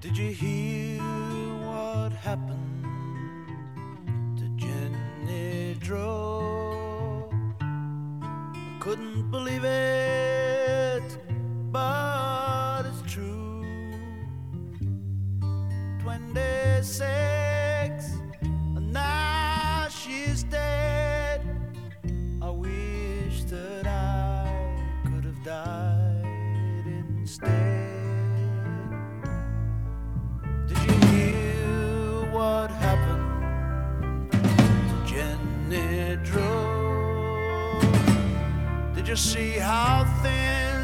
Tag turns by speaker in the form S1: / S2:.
S1: Did you hear what happened to Jenny Drew? I couldn't believe it, but it's true. 26, and now she's dead. I wish that I could have died instead. Did you hear what happened to Jenny Drew? Did you see how thin